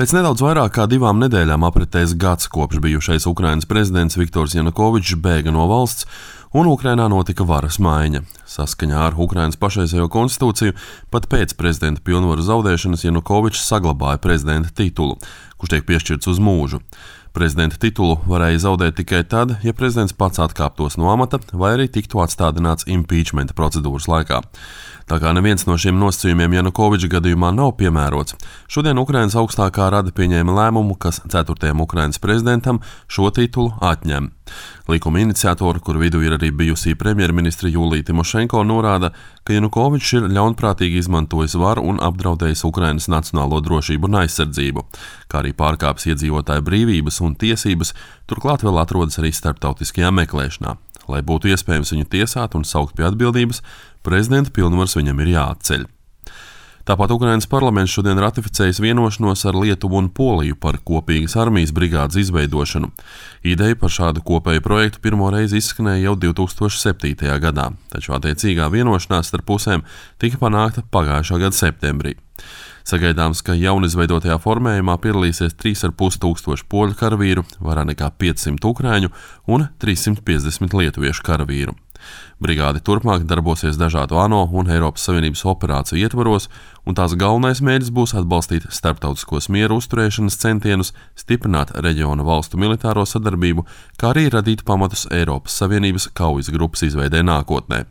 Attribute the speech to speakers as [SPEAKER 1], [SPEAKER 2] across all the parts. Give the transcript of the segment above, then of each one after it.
[SPEAKER 1] Pēc nedaudz vairāk kā 2 nedēļām apritējis gads, kopš bijušais Ukrainas prezidents Viktors Janukovičs bēga no valsts, un Ukrainā notika varas maiņa. Saskaņā ar Ukrainas pašreizējo konstitūciju, pat pēc prezidenta pilnvaru zaudēšanas Janukovičs saglabāja prezidenta titulu, kurš tiek piešķirts uz mūžu. Prezidenta titulu varēja zaudēt tikai tad, ja prezidents pats atkāptos no amata vai arī tiktu atstādināts impeachmenta procedūras laikā. Tā kā neviens no šiem nosacījumiem Janukoviča gadījumā nav piemērots, šodien Ukrainas augstākā rada pieņēma lēmumu, kas 4. Ukrainas prezidentam šo titulu atņem. Likuma iniciatori, kur vidū ir arī bijusī premjerministra Julija Timošenko, norāda, ka Janukovičs ir ļaunprātīgi izmantojis varu un apdraudējis Ukrainas nacionālo drošību un aizsardzību, kā arī pārkāpis iedzīvotāju brīvības un tiesības, turklāt vēl atrodas arī starptautiskajā meklēšanā. Lai būtu iespējams viņu tiesāt un saukt pie atbildības, prezidenta pilnvars viņam ir jāatceļ. Tāpat Ukrainas parlaments šodien ratificējis vienošanos ar Lietuvu un Poliju par kopīgas armijas brigādes izveidošanu. Ideja par šādu kopēju projektu pirmo reizi izskanēja jau 2007. gadā, taču attiecīgā vienošanās starp pusēm tika panākta pagājušā gada septembrī. Sagaidāms, ka jaunizveidotajā formējumā piedalīsies 3,5 tūkstoši poļu karavīru, vairāk nekā 500 ukrāņu un 350 lietuviešu karavīru. Brigāde turpmāk darbosies dažādu ANO un Eiropas Savienības operāciju ietvaros, un tās galvenais mērķis būs atbalstīt starptautiskos mieru uzturēšanas centienus, stiprināt reģiona valstu militāro sadarbību, kā arī radīt pamatus Eiropas Savienības kaujas grupas izveidē nākotnē.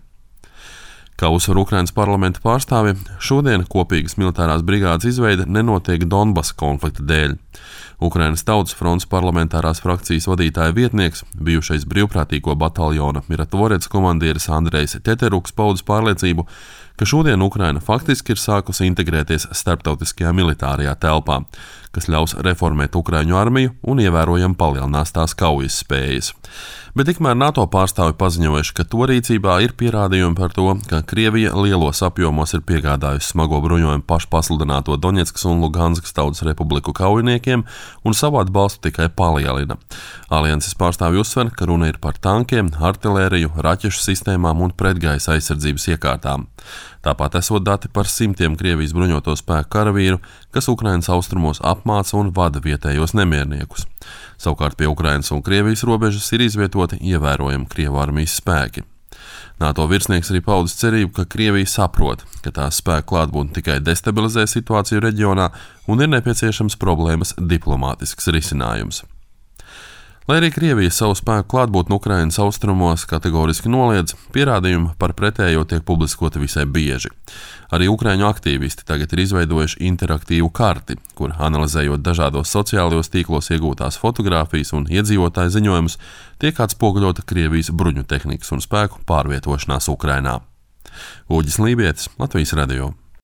[SPEAKER 1] Kā uzsver Ukrainas parlamenta pārstāvji, šodien kopīgas militārās brigādes izveide nenotiek Donbasa konflikta dēļ. Ukrainas Tautas frontes parlamentārās frakcijas vadītāja vietnieks, bijušais brīvprātīgo bataljona Miratvorets komandieris Andrejs Teteruks paudis pārliecību, ka šodien Ukraina faktiski ir sākusi integrēties starptautiskajā militārajā telpā, kas ļaus reformēt Ukraiņu armiju un ievērojami palielinās tās kaujas spējas. Bet tikmēr NATO pārstāvi paziņojuši, ka to rīcībā ir pierādījumi par to, ka Krievija lielos apjomos ir piegādājusi smago bruņojumu pašpasludināto Doņetskas un Luganskas tautas republiku kaujiniekiem un savu atbalstu tikai palielina. Alianses pārstāvi uzsver, ka runa ir par tankiem, artilēriju, raķešu sistēmām un pretgaisa aizsardzības iekārtām. Tāpat esot dati par simtiem Krievijas bruņoto spēku karavīru, kas Ukrainas austrumos apmāca un vada vietējos nemierniekus. Savukārt pie Ukrainas un Krievijas robežas ir izvietoti ievērojami Krievu armijas spēki. NATO virsnieks arī paudis cerību, ka Krievija saprot, ka tās spēku klātbūtne tikai destabilizē situāciju reģionā un ir nepieciešams problēmas diplomātisks risinājums. Lai arī Krievija savu spēku klātbūtni Ukrainas austrumos kategoriski noliedz, pierādījumi par pretējo tiek publiskoti visai bieži. Arī ukraiņu aktīvisti tagad ir izveidojuši interaktīvu karti, kur analizējot dažādos sociālajos tīklos iegūtās fotogrāfijas un iedzīvotāju ziņojumus, tiek atspoguļota Krievijas bruņu tehnikas un spēku pārvietošanās Ukrainā. Uģis Lībietis, Latvijas radio.